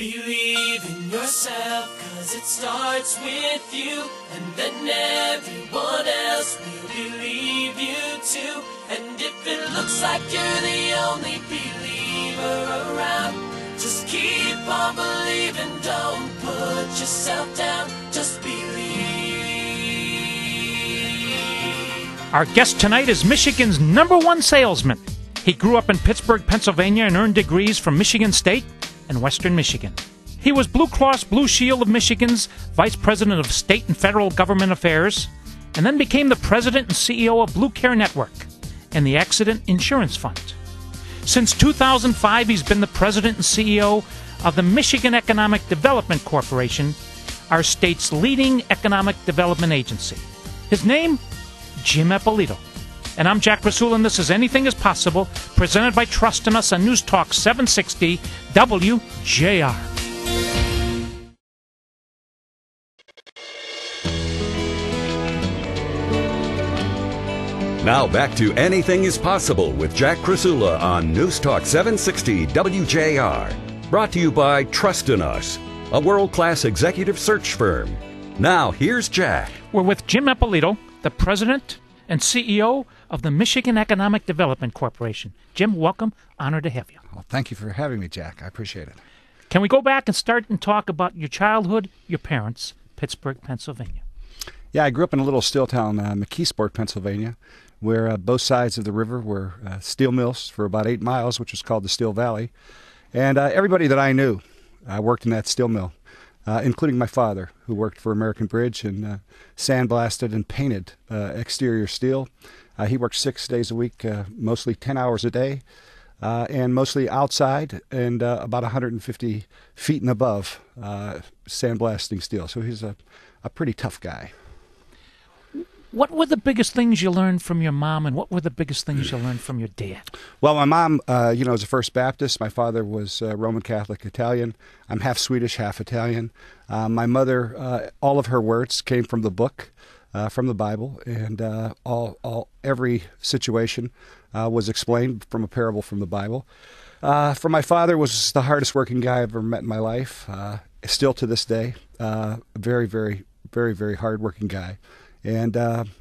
Believe in yourself, 'cause it starts with you, and then everyone else will believe you too. And if it looks like you're the only believer around, just keep on believing, don't put yourself down, just believe. Our guest tonight is Michigan's #1 salesman. He grew up in Pittsburgh, Pennsylvania, and earned degrees from Michigan State and Western Michigan. He was Blue Cross Blue Shield of Michigan's Vice President of State and Federal Government Affairs, and then became the President and CEO of Blue Care Network and the Accident Insurance Fund. Since 2005, he's been the President and CEO of the Michigan Economic Development Corporation, our state's leading economic development agency. His name? Jim Eppolito. And I'm Jack Rasul, and this is Anything is Possible, presented by Trust in Us on News Talk 760 WJR. Now back to Anything is Possible with Jack Krasula on News Talk 760 WJR. Brought to you by Trust in Us, a world-class executive search firm. Now, here's Jack. We're with Jim Eppolito, the President and CEO of the Michigan Economic Development Corporation. Jim, welcome. Honored to have you. Well, thank you for having me, Jack. I appreciate it. Can we go back and start and talk about your childhood, your parents, Pittsburgh, Pennsylvania? Yeah, I grew up in a little steel town, McKeesport, Pennsylvania, where both sides of the river were steel mills for about 8 miles, which was called the Steel Valley. And everybody that I knew worked in that steel mill, including my father, who worked for American Bridge and sandblasted and painted exterior steel. He worked 6 days a week, mostly 10 hours a day, and mostly outside and about 150 feet and above sandblasting steel. So he's a pretty tough guy. What were the biggest things you learned from your mom, and what were the biggest things you learned from your dad? Well, my mom, was a First Baptist. My father was Roman Catholic Italian. I'm half Swedish, half Italian. My mother, all of her words came from the book, from the Bible, and every situation was explained from a parable from the Bible. For my father, was the hardest working guy I've ever met in my life. Still to this day, a very, very, very, very hard working guy. And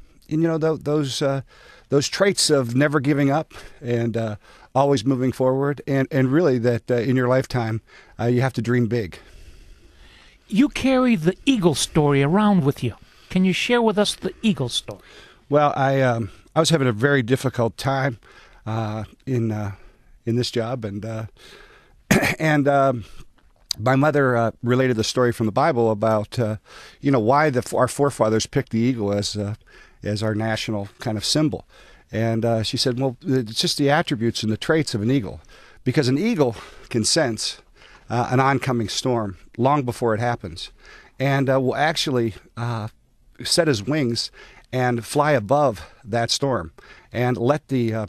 those traits of never giving up and always moving forward, and really that in your lifetime you have to dream big. You carry the Eagle story around with you. Can you share with us the Eagle story? Well, I was having a very difficult time in this job, and my mother related the story from the Bible about why our forefathers picked the eagle as our national kind of symbol. And she said, well, it's just the attributes and the traits of an eagle, because an eagle can sense an oncoming storm long before it happens, and will actually set his wings and fly above that storm, and let the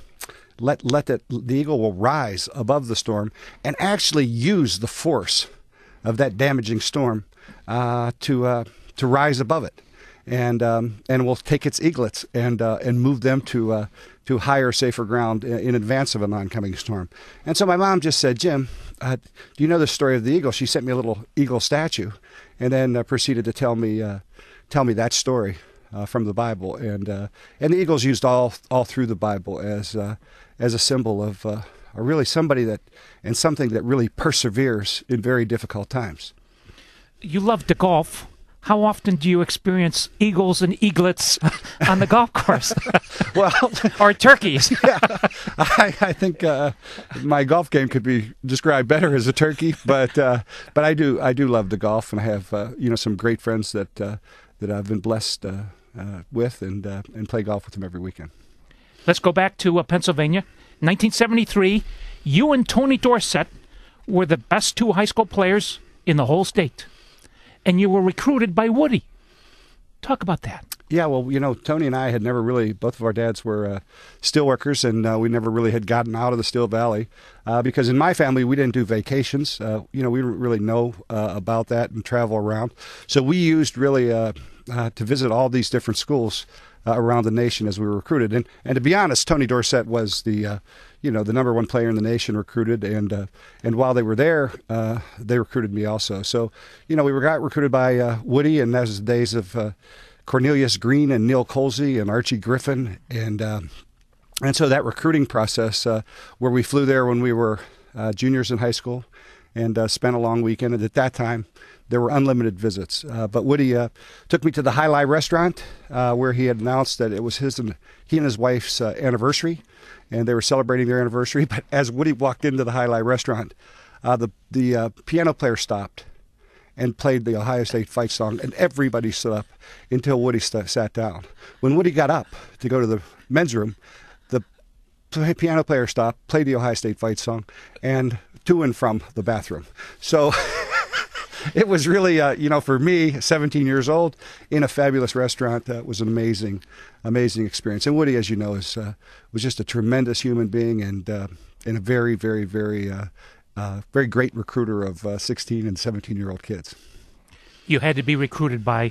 eagle will rise above the storm and actually use the force of that damaging storm to rise above it, and will take its eaglets and move them to higher, safer ground in advance of an oncoming storm. And so my mom just said, Jim, do you know the story of the eagle? She sent me a little eagle statue, and then proceeded to tell me that story from the Bible, and the eagle's used all through the Bible as a symbol of really somebody and something that really perseveres in very difficult times. You love to golf. How often do you experience eagles and eaglets on the golf course? Well, or turkeys? Yeah, I think my golf game could be described better as a turkey, but I do love to golf, and I have some great friends that I've been blessed with, and play golf with them every weekend. Let's go back to Pennsylvania. 1973, you and Tony Dorsett were the best 2 high school players in the whole state, and you were recruited by Woody. Talk about that. Yeah, well, Tony and I had never really, both of our dads were steelworkers, and we never really had gotten out of the Steel Valley because in my family, we didn't do vacations. We didn't really know about that and travel around. So we used really to visit all these different schools around the nation as we were recruited. And to be honest, Tony Dorsett was the the number one player in the nation recruited, and while they were there, they recruited me also. So, we got recruited by Woody, and that was the days of Cornelius Green and Neil Colsey and Archie Griffin, and so that recruiting process, where we flew there when we were juniors in high school, and spent a long weekend. And at that time, there were unlimited visits. But Woody took me to the High Life restaurant, where he had announced that it was he and his wife's anniversary, and they were celebrating their anniversary. But as Woody walked into the High Life restaurant, the piano player stopped and played the Ohio State fight song, and everybody stood up until Woody sat down. When Woody got up to go to the men's room, the piano player stopped, played the Ohio State fight song, and to and from the bathroom. So it was really, for me, 17 years old, in a fabulous restaurant, was an amazing, amazing experience. And Woody, as you know, was just a tremendous human being, and a very, very, very very great recruiter of 16 and 17-year-old kids. You had to be recruited by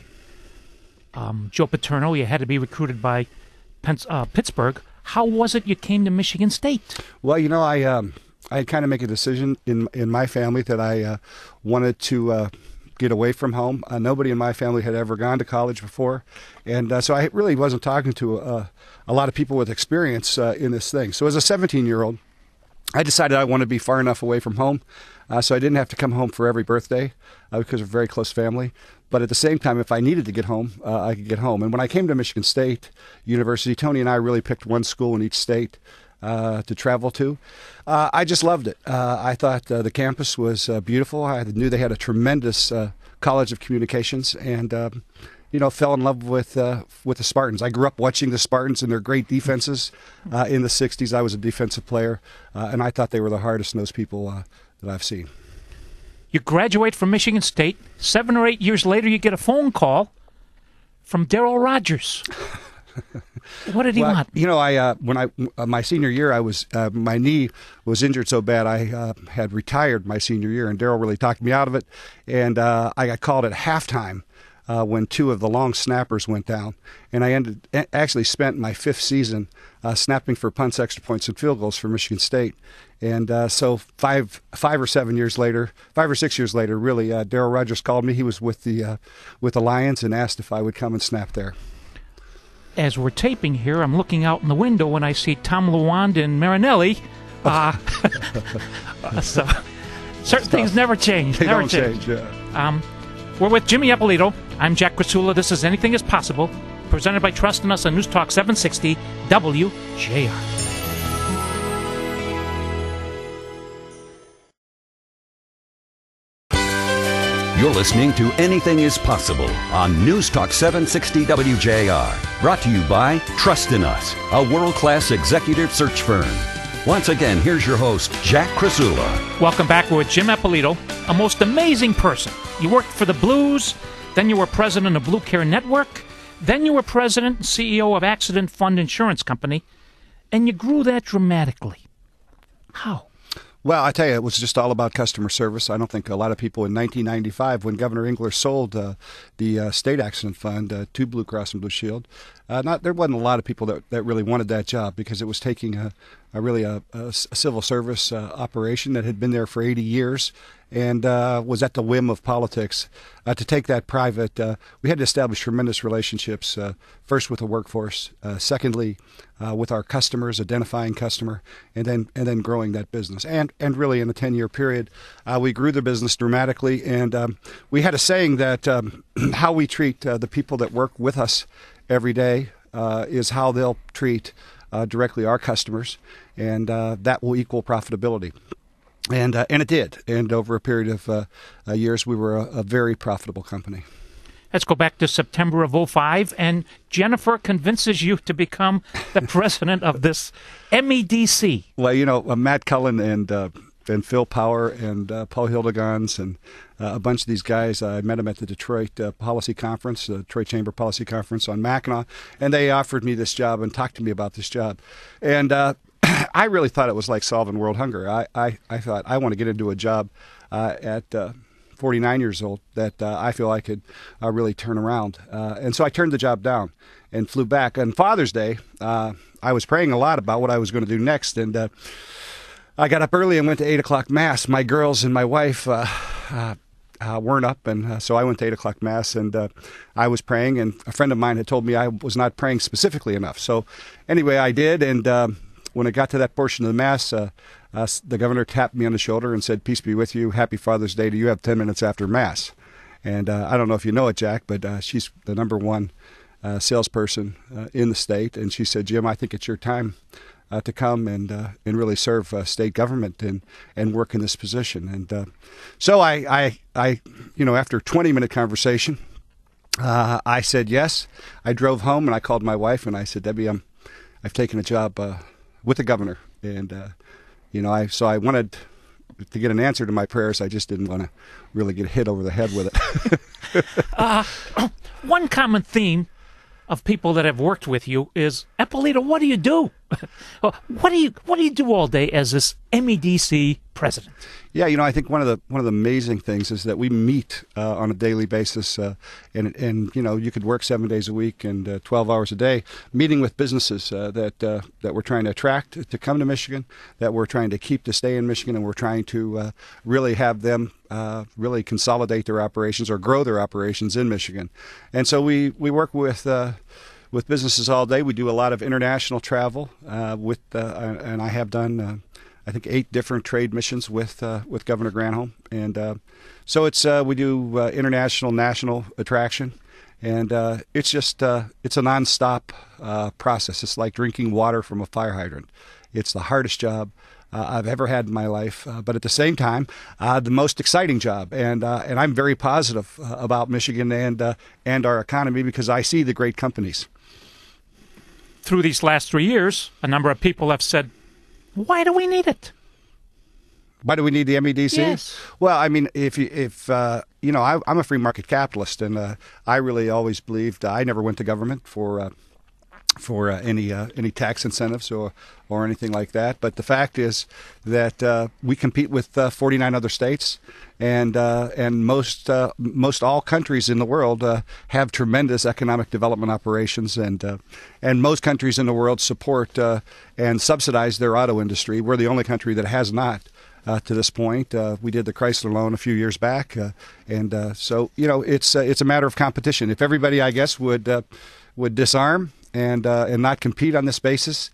Joe Paterno. You had to be recruited by Pittsburgh. How was it you came to Michigan State? Well, I kind of make a decision in my family that I wanted to get away from home. Nobody in my family had ever gone to college before, and so I really wasn't talking to a lot of people with experience in this thing. So as a 17-year-old, I decided I wanted to be far enough away from home, so I didn't have to come home for every birthday because of a very close family. But at the same time, if I needed to get home, I could get home. And when I came to Michigan State University, Tony and I really picked one school in each state to travel to. I just loved it. I thought the campus was beautiful. I knew they had a tremendous College of Communications, and fell in love with the Spartans. I grew up watching the Spartans and their great defenses in the 60s. I was a defensive player, and I thought they were the hardest-nosed people that I've seen. You graduate from Michigan State. 7 or 8 years later, you get a phone call from Darryl Rogers. What did he want? When my senior year, I was my knee was injured so bad I had retired my senior year, and Darryl really talked me out of it. And I got called at halftime when 2 of the long snappers went down, and I actually spent my 5th season snapping for punts, extra points, and field goals for Michigan State. And so 5 or 6 years later, really, Darryl Rogers called me. He was with the Lions and asked if I would come and snap there. As we're taping here, I'm looking out in the window and I see Tom Lewand and Marinelli. So certain things never change. They don't change. Yeah. We're with Jimmy Eppolito. I'm Jack Krasula. This is Anything Is Possible, presented by Trust in Us on News Talk 760 WJR. You're listening to Anything Is Possible on News Talk 760 WJR. Brought to you by Trust in Us, a world-class executive search firm. Once again, here's your host, Jack Krasula. Welcome back. We're with Jim Eppolito, a most amazing person. You worked for the Blues, then you were president of Blue Care Network, then you were president and CEO of Accident Fund Insurance Company, and you grew that dramatically. How? Well, I tell you, it was just all about customer service. I don't think a lot of people in 1995, when Governor Engler sold the state accident fund to Blue Cross and Blue Shield, there wasn't a lot of people that really wanted that job, because it was taking a civil service operation that had been there for 80 years and was at the whim of politics. To take that private, we had to establish tremendous relationships, first with the workforce, secondly with our customers, identifying customer, and then growing that business. And really in the 10-year period, we grew the business dramatically, and we had a saying that how we treat the people that work with us every day is how they'll treat directly our customers, and that will equal profitability. And it did. And over a period of years, we were a very profitable company. Let's go back to September of 2005, and Jennifer convinces you to become the president of this MEDC. Well, Matt Cullen and Phil Power and Paul Hildegans and a bunch of these guys, I met them at the Detroit Policy Conference, the Detroit Chamber Policy Conference on Mackinac, and they offered me this job and talked to me about this job. And I really thought it was like solving world hunger. I thought, I want to get into a job at 49 years old, that I feel I could really turn around. And so I turned the job down and flew back. On Father's Day, I was praying a lot about what I was going to do next, and I got up early and went to 8 o'clock Mass. My girls and my wife weren't up, and so I went to 8 o'clock Mass, and I was praying, and a friend of mine had told me I was not praying specifically enough. So anyway, I did, and when I got to that portion of the Mass, the governor tapped me on the shoulder and said, "Peace be with you. Happy Father's Day to you. Have 10 minutes after Mass." And I don't know if you know it, Jack, but she's the number one salesperson in the state. And she said, "Jim, I think it's your time to come and really serve state government and work in this position." And so I after a 20-minute conversation, I said yes. I drove home and I called my wife and I said, "Debbie, I've taken a job with the governor." And I wanted to get an answer to my prayers. I just didn't want to really get hit over the head with it. One common theme of people that have worked with you is, Eppolito, what do you do? What do you do all day as this MEDC president? Yeah, I think one of the amazing things is that we meet on a daily basis, and you could work 7 days a week and 12 hours a day, meeting with businesses that we're trying to attract to come to Michigan, that we're trying to keep to stay in Michigan, and we're trying to really have them really consolidate their operations or grow their operations in Michigan. And so we work with businesses all day. We do a lot of international travel and I have done I think 8 different trade missions with Governor Granholm, and so it's we do international, national attraction, and it's just it's a nonstop process. It's like drinking water from a fire hydrant. It's the hardest job I've ever had in my life, but at the same time, the most exciting job. And I'm very positive about Michigan and our economy because I see the great companies. Through these last 3 years, a number of people have said, "Why do we need it? Why do we need the MEDC?" Yes. Well, I mean, I'm a free market capitalist, and I really always believed I never went to government for any tax incentives or anything like that. But the fact is that we compete with 49 other states, and most all countries in the world have tremendous economic development operations, and most countries in the world support and subsidize their auto industry. We're the only country that has not. To this point, we did the Chrysler loan a few years back, and so it's a matter of competition. If everybody, I guess, would disarm and not compete on this basis,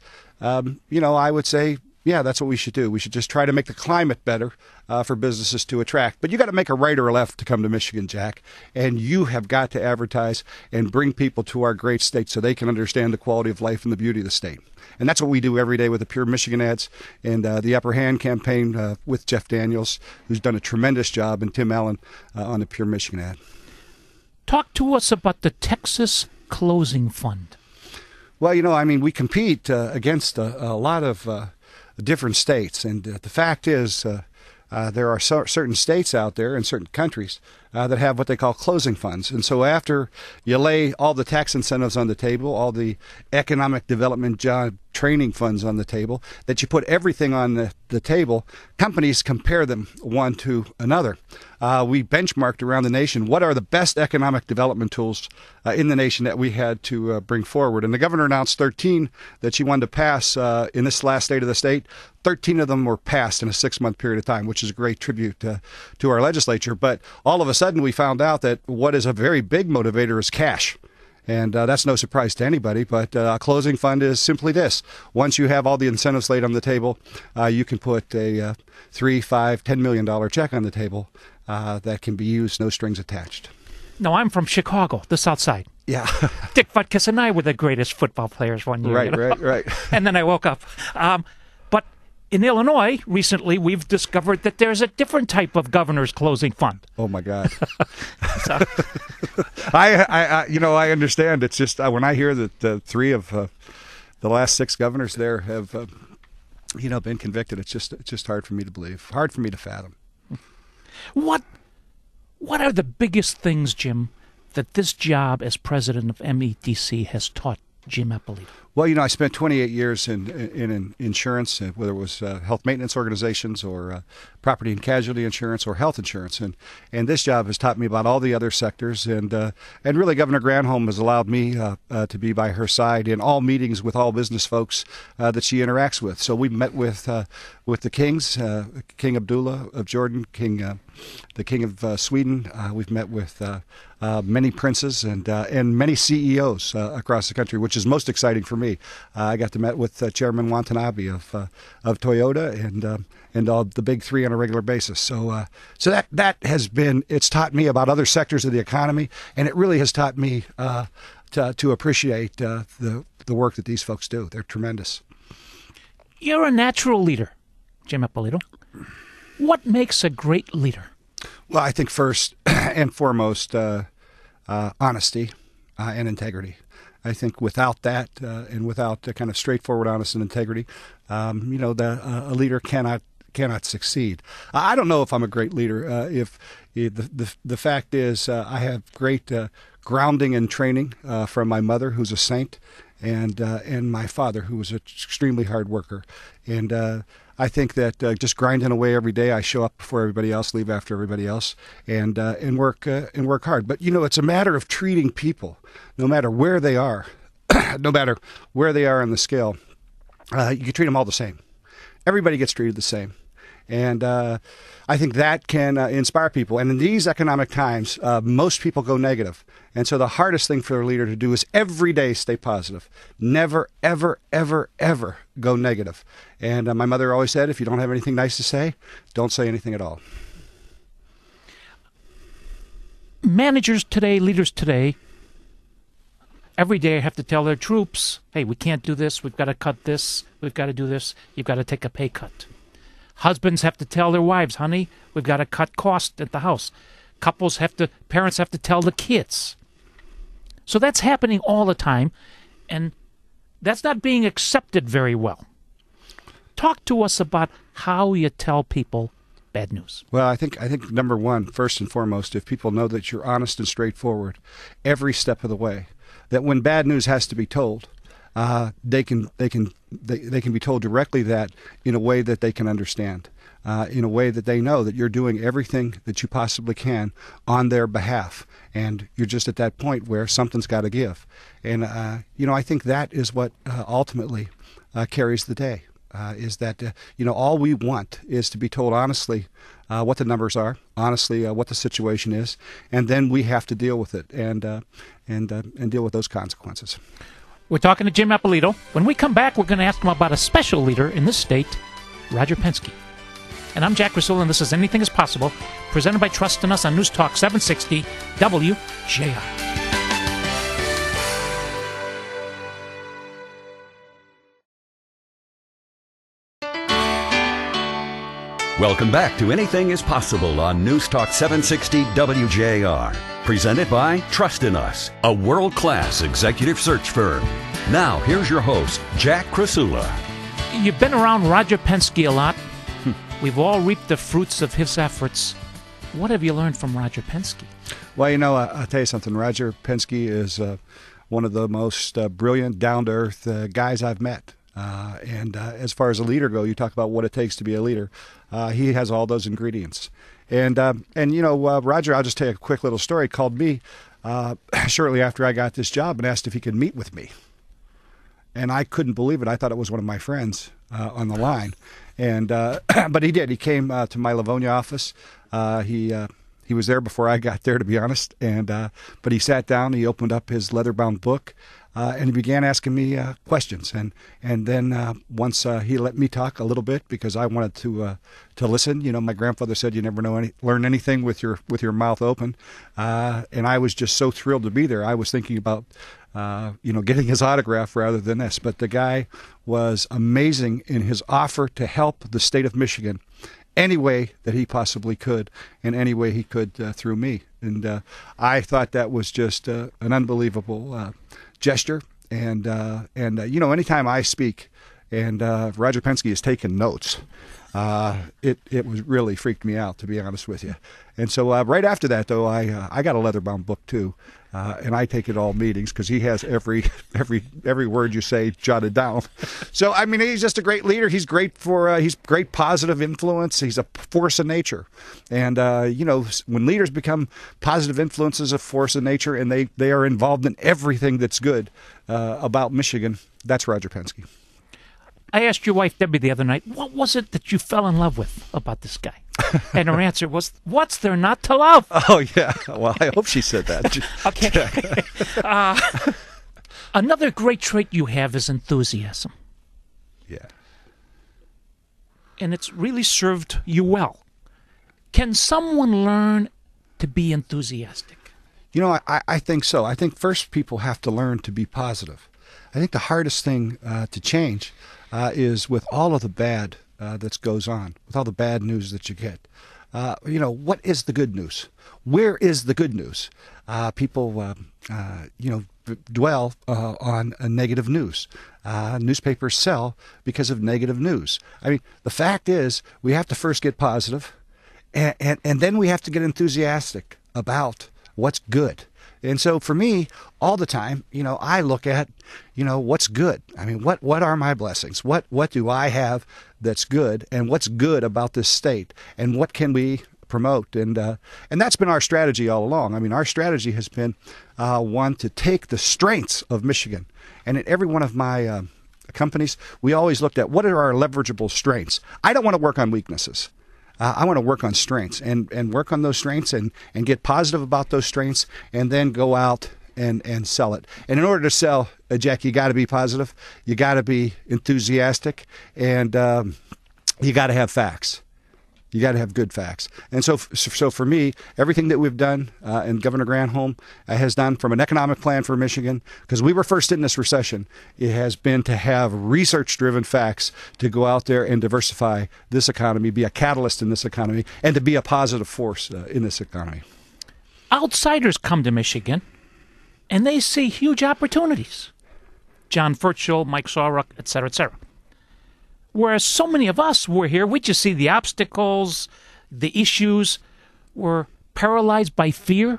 I would say, yeah, that's what we should do. We should just try to make the climate better for businesses to attract. But you got to make a right or a left to come to Michigan, Jack, and you have got to advertise and bring people to our great state so they can understand the quality of life and the beauty of the state. And that's what we do every day with the Pure Michigan ads and the Upper Hand campaign with Jeff Daniels, who's done a tremendous job, and Tim Allen on the Pure Michigan ad. Talk to us about the Texas Closing Fund. Well, we compete against a lot of different states, and the fact is there are certain states out there and certain countries that have what they call closing funds. And so after you lay all the tax incentives on the table, all the economic development job training funds on the table, that you put everything on the table, companies compare them one to another. We benchmarked around the nation what are the best economic development tools in the nation that we had to bring forward. And the governor announced 13 that she wanted to pass in this last State of the State. 13 of them were passed in a 6-month period of time, which is a great tribute to our legislature. But all of a sudden we found out that what is a very big motivator is cash. And that's no surprise to anybody, but a closing fund is simply this. Once you have all the incentives laid on the table, you can put a $3, $5, $10 million check on the table that can be used, no strings attached. No, I'm from Chicago, the South Side. Yeah. Dick Butkus and I were the greatest football players one year. Right. And then I woke up. But in Illinois, recently, we've discovered that there's a different type of governor's closing fund. Oh, my God. I understand. It's just when I hear that 3 of the last 6 governors there have, been convicted, it's just hard for me to believe, hard for me to fathom. What are the biggest things, Jim, that this job as president of MEDC has taught Jim Eppolito? Well, I spent 28 years in insurance, whether it was health maintenance organizations or property and casualty insurance or health insurance, and this job has taught me about all the other sectors, and really Governor Granholm has allowed me to be by her side in all meetings with all business folks that she interacts with. So we met with the kings, King Abdullah of Jordan, the King of Sweden. We've met with many princes and many CEOs across the country, which is most exciting for me. I got to meet with Chairman Watanabe of Toyota and all the big three on a regular basis. So that has been, it's taught me about other sectors of the economy, and it really has taught me to appreciate the work that these folks do. They're tremendous. You're a natural leader, Jim Ippolito. What makes a great leader? Well, I think first and foremost, honesty and integrity. I think without that and without the kind of straightforward honesty and integrity, a leader cannot succeed. I don't know if I'm a great leader. If the fact is, I have great grounding and training from my mother, who's a saint, and my father, who was an extremely hard worker. And I think that just grinding away every day, I show up before everybody else, leave after everybody else, and work hard. But it's a matter of treating people, no matter where they are, no matter where they are on the scale. You can treat them all the same. Everybody gets treated the same. And I think that can inspire people. And in these economic times, most people go negative. And so the hardest thing for a leader to do is every day stay positive. Never, ever, ever, ever go negative. And my mother always said, if you don't have anything nice to say, don't say anything at all. Managers today, leaders today, every day have to tell their troops, hey, we can't do this, we've got to cut this, we've got to do this, you've got to take a pay cut. Husbands have to tell their wives, honey, we've got to cut costs at the house. Parents have to tell the kids. So that's happening all the time, and that's not being accepted very well. Talk to us about how you tell people bad news. Well, I think number one, first and foremost, if people know that you're honest and straightforward every step of the way, that when bad news has to be told, they can be told directly that in a way that they can understand, in a way that they know that you're doing everything that you possibly can on their behalf, and you're just at that point where something's got to give. And I think that is what ultimately carries the day. Is that all we want is to be told honestly what the numbers are, honestly what the situation is, and then we have to deal with it and deal with those consequences. We're talking to Jim Ippolito. When we come back, we're going to ask him about a special leader in this state, Roger Penske. And I'm Jack Krasula, and this is Anything is Possible, presented by Trust in Us on News Talk 760 WJR. Welcome back to Anything is Possible on News Talk 760 WJR. Presented by Trust in Us, a world-class executive search firm. Now, here's your host, Jack Krasula. You've been around Roger Penske a lot. We've all reaped the fruits of his efforts. What have you learned from Roger Penske? Well, I'll tell you something. Roger Penske is one of the most brilliant, down-to-earth guys I've met. And as far as a leader goes, you talk about what it takes to be a leader. He has all those ingredients. And Roger, I'll just tell you a quick little story, called me shortly after I got this job and asked if he could meet with me. And I couldn't believe it. I thought it was one of my friends on the line. And but he did. He came to my Livonia office. He was there before I got there, to be honest. And but he sat down. He opened up his leather-bound book. And he began asking me questions, and then once he let me talk a little bit because I wanted to listen. My grandfather said you never learn anything with your mouth open, and I was just so thrilled to be there. I was thinking about getting his autograph rather than this. But the guy was amazing in his offer to help the state of Michigan any way that he possibly could, and any way he could through me. And I thought that was just an unbelievable gesture. And anytime I speak and Roger Penske has taken notes. It was really freaked me out, to be honest with you. And so right after that, though, I got a leather-bound book too, and I take it all meetings because he has every word you say jotted down. So I mean, he's just a great leader. He's great he's great positive influence. He's a force of nature, and when leaders become positive influences, a force of nature, and they are involved in everything that's good about Michigan, that's Roger Penske. I asked your wife, Debbie, the other night, what was it that you fell in love with about this guy? And her answer was, what's there not to love? Oh, yeah. Well, I hope she said that. Okay. Another great trait you have is enthusiasm. Yeah. And it's really served you well. Can someone learn to be enthusiastic? You know, I think so. I think first people have to learn to be positive. I think the hardest thing to change is with all of the bad that goes on, with all the bad news that you get. What is the good news? Where is the good news? People, dwell on negative news. Newspapers sell because of negative news. I mean, the fact is, we have to first get positive, and then we have to get enthusiastic about what's good. And so for me, all the time, I look at, what's good. I mean, what are my blessings? What do I have that's good? And what's good about this state? And what can we promote? And that's been our strategy all along. I mean, our strategy has been one to take the strengths of Michigan. And in every one of my companies, we always looked at what are our leverageable strengths. I don't want to work on weaknesses. I want to work on strengths and work on those strengths and get positive about those strengths and then go out and sell it. And in order to sell, Jack, you got to be positive, you got to be enthusiastic, and you got to have facts. You got to have good facts. And so for me, everything that we've done and Governor Granholm has done from an economic plan for Michigan, because we were first in this recession, it has been to have research-driven facts to go out there and diversify this economy, be a catalyst in this economy, and to be a positive force in this economy. Outsiders come to Michigan, and they see huge opportunities. John Furchel, Mike Sawruck, et cetera, et cetera. Whereas so many of us were here, we just see the obstacles, the issues. We're paralyzed by fear.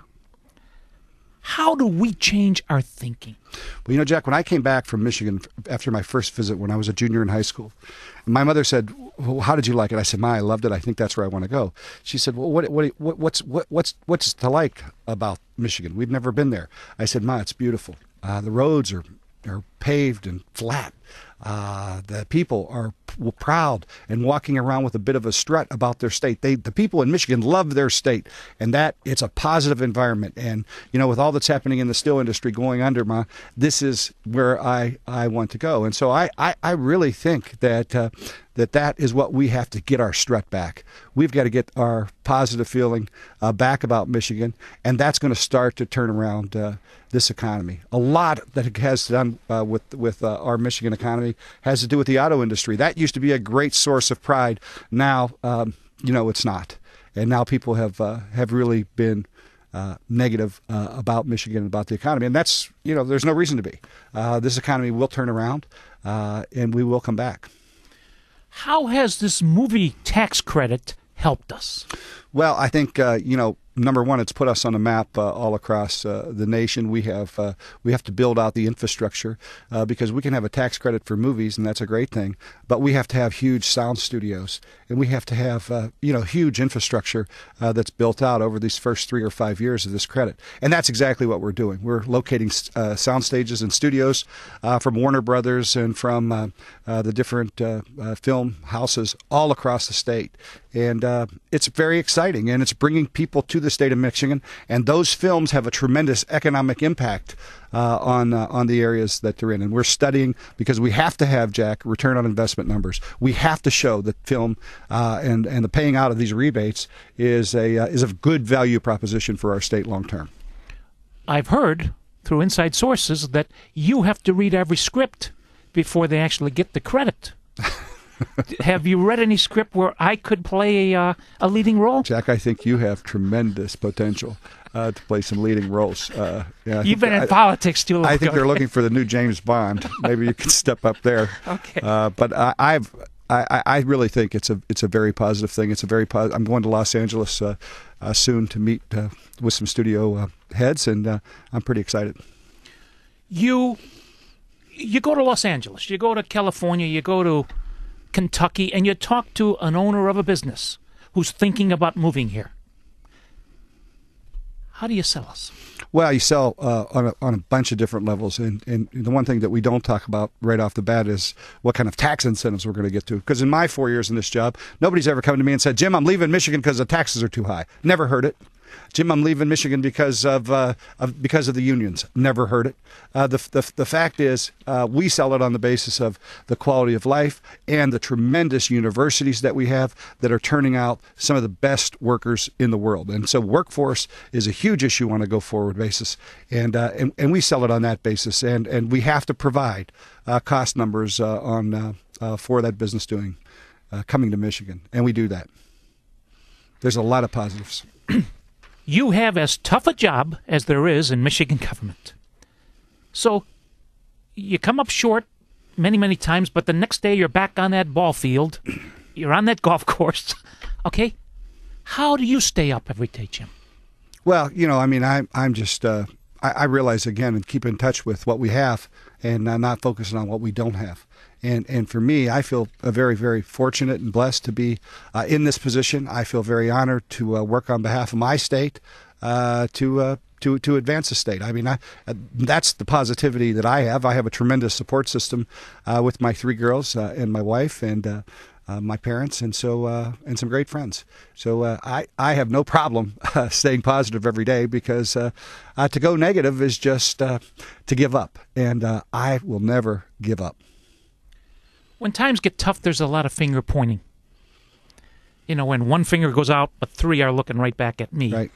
How do we change our thinking? Well, Jack, when I came back from Michigan after my first visit when I was a junior in high school, my mother said, well, how did you like it? I said, Ma, I loved it. I think that's where I want to go. She said, well, what's to like about Michigan? We've never been there. I said, Ma, it's beautiful. The roads are paved and flat. The people are proud and walking around with a bit of a strut about their state. The people in Michigan love their state, and that it's a positive environment. And with all that's happening in the steel industry going under, this is where I want to go. And so I really think that that is what we have to get our strut back. We've got to get our positive feeling back about Michigan, and that's going to start to turn around this economy. A lot that it has done with our Michigan economy has to do with the auto industry. That used to be a great source of pride. Now, it's not, and now people have really been negative about Michigan, about the economy, and that's there's no reason to be. This economy will turn around, and we will come back. How has this movie tax credit helped us? Well, I think number one, it's put us on a map all across the nation. We have to build out the infrastructure because we can have a tax credit for movies, and that's a great thing. But we have to have huge sound studios, and we have to have huge infrastructure that's built out over these first 3 or 5 years of this credit. And that's exactly what we're doing. We're locating sound stages and studios from Warner Brothers and from the different film houses all across the state. And it's very exciting, and it's bringing people to the state of Michigan, and those films have a tremendous economic impact on the areas that they're in. And we're studying, because we have to have, Jack, return on investment numbers. We have to show that film and the paying out of these rebates is a good value proposition for our state long term. I've heard through inside sources that you have to read every script before they actually get the credit. Have you read any script where I could play a leading role? Jack, I think you have tremendous potential to play some leading roles. You've been in politics too long. I think they're looking for the new James Bond. Maybe you can step up there. Okay. But I really think it's a very positive thing. It's a very I'm going to Los Angeles soon to meet with some studio heads, and I'm pretty excited. You go to Los Angeles, you go to California, you go to Kentucky, and you talk to an owner of a business who's thinking about moving here. How do you sell us? Well, you sell on a bunch of different levels, and the one thing that we don't talk about right off the bat is what kind of tax incentives we're going to get to. Because in my 4 years in this job, nobody's ever come to me and said, "Jim, I'm leaving Michigan because the taxes are too high." Never heard it. "Jim, I'm leaving Michigan because of the unions." Never heard it. The fact is, we sell it on the basis of the quality of life and the tremendous universities that we have that are turning out some of the best workers in the world. And so, workforce is a huge issue on a go-forward basis, and we sell it on that basis. And we have to provide cost numbers for that business coming to Michigan, and we do that. There's a lot of positives. You have as tough a job as there is in Michigan government. So you come up short many, many times, but the next day you're back on that ball field. You're on that golf course. Okay? How do you stay up every day, Jim? Well, I'm just, I realize, again, and keep in touch with what we have and not focusing on what we don't have. And for me, I feel very, very fortunate and blessed to be in this position. I feel very honored to work on behalf of my state to advance the state. I mean, that's the positivity that I have. I have a tremendous support system with my 3 girls and my wife and my parents, and and some great friends. So I have no problem staying positive every day, because to go negative is just to give up, and I will never give up. When times get tough, there's a lot of finger pointing. When one finger goes out, but 3 are looking right back at me. Right.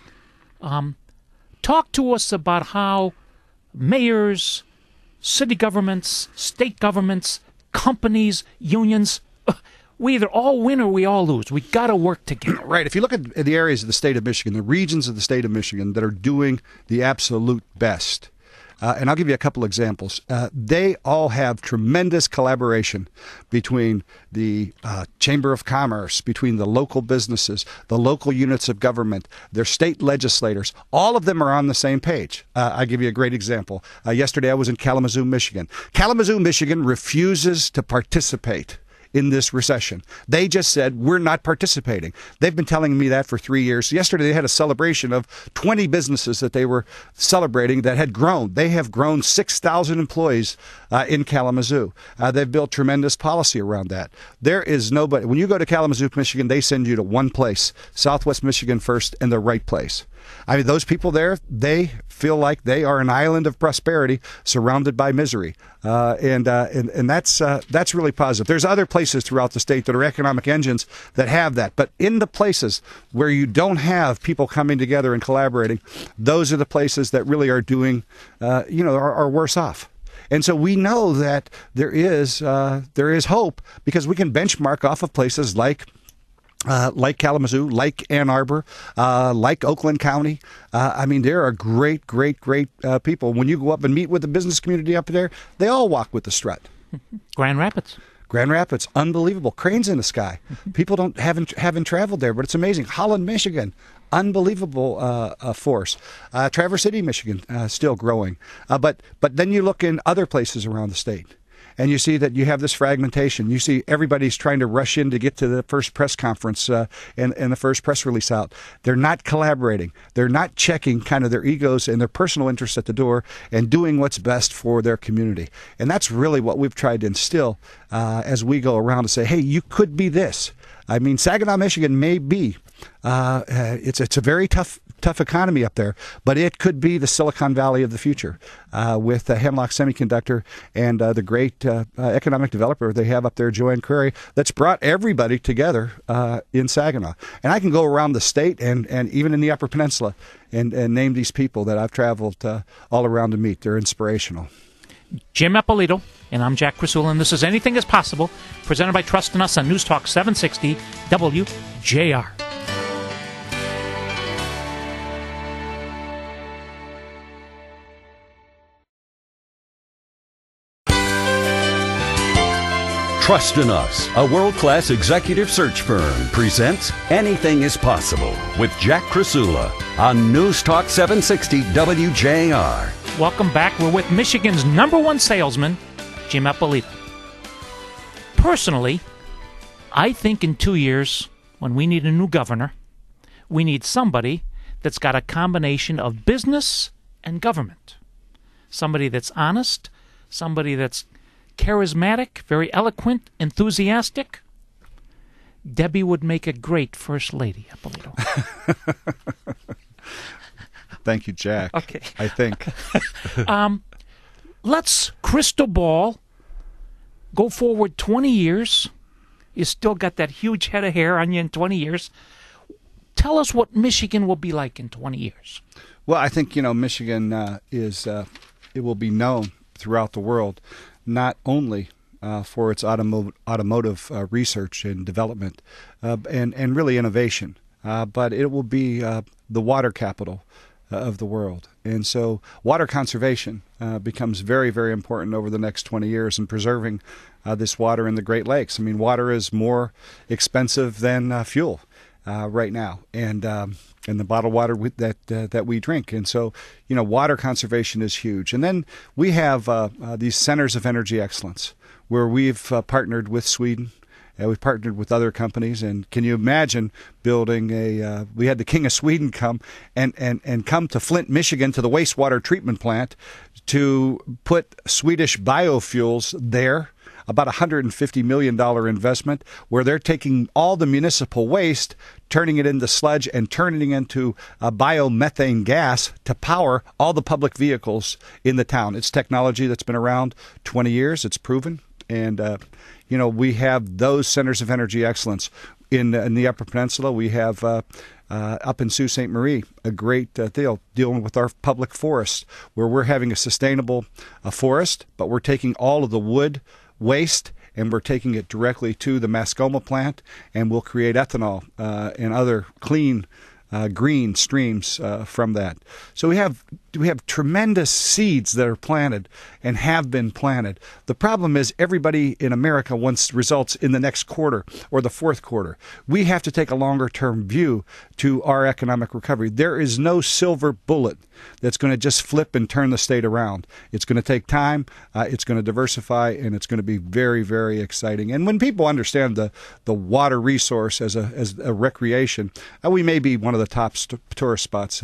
Talk to us about how mayors, city governments, state governments, companies, unions, we either all win or we all lose. We got to work together. Right. If you look at the areas of the state of Michigan, the regions of the state of Michigan that are doing the absolute best, and I'll give you a couple examples. They all have tremendous collaboration between the Chamber of Commerce, between the local businesses, the local units of government, their state legislators. All of them are on the same page. I'll give you a great example. Yesterday I was in Kalamazoo, Michigan. Kalamazoo, Michigan refuses to participate in this recession. They just said, we're not participating. They've been telling me that for 3 years. Yesterday, they had a celebration of 20 businesses that they were celebrating that had grown. They have grown 6,000 employees in Kalamazoo. They've built tremendous policy around that. There is nobody. When you go to Kalamazoo, Michigan, they send you to one place, Southwest Michigan First, and the right place. I mean, those people there, they feel like they are an island of prosperity surrounded by misery. And that's really positive. There's other places throughout the state that are economic engines that have that. But in the places where you don't have people coming together and collaborating, those are the places that really are doing, are worse off. And so we know that there is hope, because we can benchmark off of places like Kalamazoo, like Ann Arbor, like Oakland County. I mean, there are great people. When you go up and meet with the business community up there, they all walk with the strut. Grand Rapids, unbelievable. Cranes in the sky. People haven't traveled there, but it's amazing. Holland, Michigan, unbelievable force. Traverse City, Michigan, still growing. But then you look in other places around the state, and you see that you have this fragmentation. You see everybody's trying to rush in to get to the first press conference and the first press release out. They're not collaborating. They're not checking kind of their egos and their personal interests at the door and doing what's best for their community. And that's really what we've tried to instill as we go around to say, hey, you could be this. I mean, Saginaw, Michigan may be, it's a very tough economy up there, but it could be the Silicon Valley of the future with Hemlock Semiconductor and the great economic developer they have up there, Joanne Crary, that's brought everybody together in Saginaw. And I can go around the state and even in the Upper Peninsula and name these people that I've traveled all around to meet. They're inspirational. Jim Eppolito, And I'm Jack Crisula, and this is Anything is Possible, presented by Trust in Us on News Talk 760 WJR. Trust in Us, a world-class executive search firm, presents Anything is Possible with Jack Crisula on News Talk 760 WJR. Welcome back. We're with Michigan's #1 salesman, Jim Eppolito. Personally, I think in 2 years, when we need a new governor, we need somebody that's got a combination of business and government. Somebody that's honest, somebody that's charismatic, very eloquent, enthusiastic. Debbie would make a great first lady, Eppolito. Thank you, Jack. Okay. I think. Let's crystal ball, go forward 20 years. You still got that huge head of hair on you in 20 years. Tell us what Michigan will be like in 20 years. Well, I think, Michigan it will be known throughout the world, not only for its automotive research and development and really innovation, but it will be the water capital of the world. And so water conservation becomes very, very important over the next 20 years in preserving this water in the Great Lakes. I mean, water is more expensive than fuel right now, and the bottled water that we drink. And so, water conservation is huge. And then we have these centers of energy excellence where we've partnered with Sweden. We've partnered with other companies, and can you imagine building we had the King of Sweden come and come to Flint, Michigan, to the wastewater treatment plant to put Swedish biofuels there, about $150 million investment, where they're taking all the municipal waste, turning it into sludge, and turning it into biomethane gas to power all the public vehicles in the town. It's technology that's been around 20 years. It's proven. And we have those centers of energy excellence in the Upper Peninsula. We have up in Sault Ste. Marie a great deal dealing with our public forests, where we're having a sustainable forest, but we're taking all of the wood waste and we're taking it directly to the Mascoma plant, and we'll create ethanol and other clean green streams from that. So we have tremendous seeds that are planted and have been planted. The problem is everybody in America wants results in the next quarter or the fourth quarter. We have to take a longer-term view to our economic recovery. There is no silver bullet that's going to just flip and turn the state around. It's going to take time, it's going to diversify, and it's going to be very, very exciting. And when people understand the water resource as a recreation, we may be one of the top tourist spots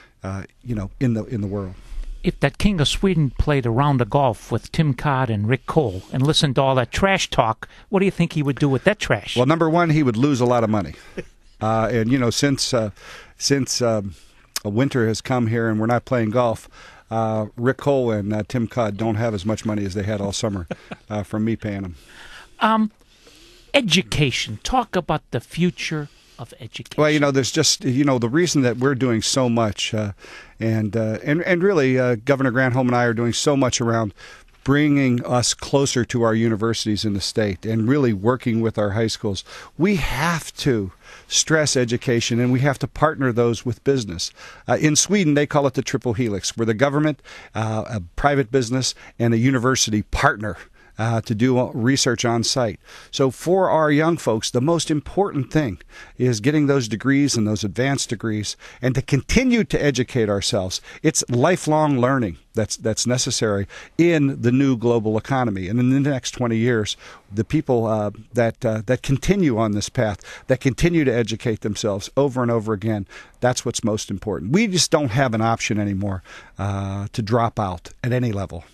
in the world. If that King of Sweden played a round of golf with Tim Codd and Rick Cole and listened to all that trash talk, what do you think he would do with that trash? Well, number one, he would lose a lot of money. And since winter has come here and we're not playing golf, Rick Cole and Tim Codd don't have as much money as they had all summer from me paying them. Education. Talk about the future of education. Well, there's just, the reason that we're doing so much, and really Governor Granholm and I are doing so much around bringing us closer to our universities in the state and really working with our high schools. We have to stress education, and we have to partner those with business. In Sweden, they call it the triple helix, where the government, a private business, and a university partner to do research on site. So for our young folks, the most important thing is getting those degrees and those advanced degrees, and to continue to educate ourselves. It's lifelong learning that's necessary in the new global economy. And in the next 20 years, the people that continue on this path, that continue to educate themselves over and over again, that's what's most important. We just don't have an option anymore to drop out at any level.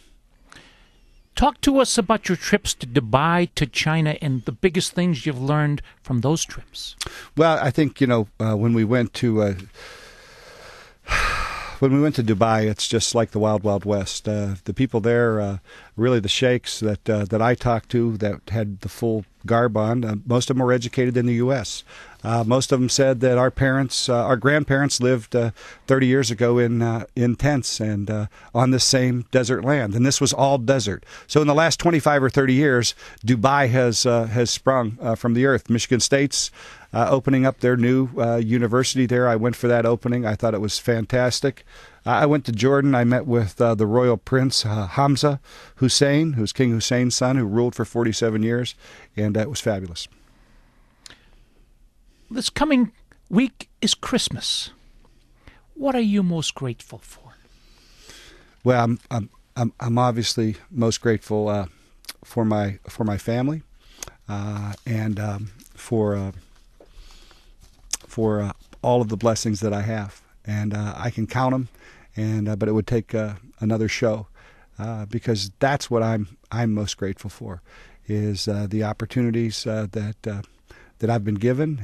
Talk to us about your trips to Dubai, to China, and the biggest things you've learned from those trips. Well, I think, when we went to when we went to Dubai, it's just like the Wild Wild West. The people there, really the sheikhs that I talked to that had the full garb on, most of them were educated in the U.S. Most of them said that our grandparents lived 30 years ago in tents and on this same desert land, and this was all desert. So in the last 25 or 30 years, Dubai has sprung from the earth. Michigan State's opening up their new university there. I went for that opening. I thought it was fantastic. I went to Jordan. I met with the royal prince Hamza Hussein, who's King Hussein's son, who ruled for 47 years, and it was fabulous. This coming week is Christmas. What are you most grateful for? Well, I'm obviously most grateful for my family and for all of the blessings that I have, and I can count them. But it would take another show because that's what I'm most grateful for, is the opportunities that I've been given,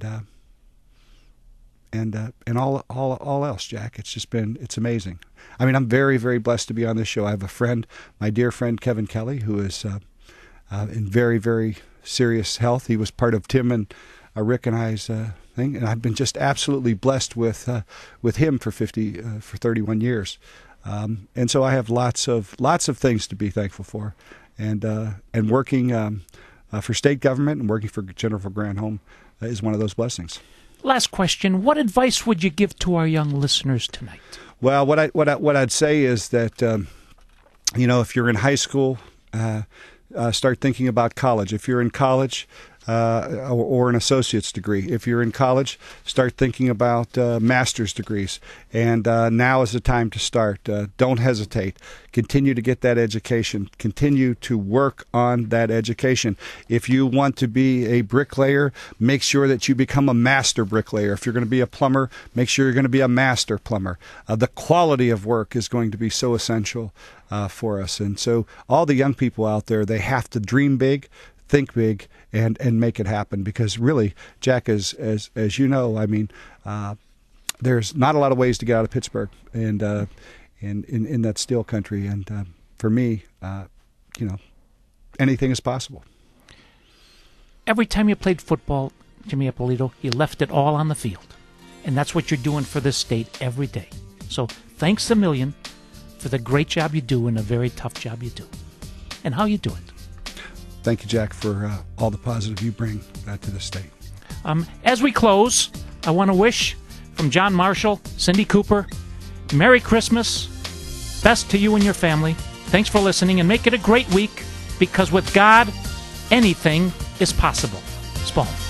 and all else, Jack. It's amazing. I mean, I'm very, very blessed to be on this show. I have a friend, my dear friend Kevin Kelly, who is in very, very serious health. He was part of Tim and Rick and I's thing, and I've been just absolutely blessed with him for 31 years, and so I have lots of things to be thankful for, and working for state government and working for Jennifer Granholm is one of those blessings. Last question: what advice would you give to our young listeners tonight? Well, what I'd say is that if you're in high school, start thinking about college. If you're in college, or an associate's degree. If you're in college, start thinking about master's degrees. And now is the time to start. Don't hesitate. Continue to get that education. Continue to work on that education. If you want to be a bricklayer, make sure that you become a master bricklayer. If you're going to be a plumber, make sure you're going to be a master plumber. The quality of work is going to be so essential for us. And so all the young people out there, they have to dream big, think big, and make it happen, because really, Jack, as you know, I mean, there's not a lot of ways to get out of Pittsburgh and in that steel country, and for me, anything is possible. Every time you played football, Jimmy Ippolito, you left it all on the field, and that's what you're doing for this state every day. So thanks a million for the great job you do and a very tough job you do, and how you do it. Thank you, Jack, for all the positive you bring to the state. As we close, I want to wish from John Marshall, Cindy Cooper, Merry Christmas, best to you and your family. Thanks for listening, and make it a great week, because with God, anything is possible. Spawn.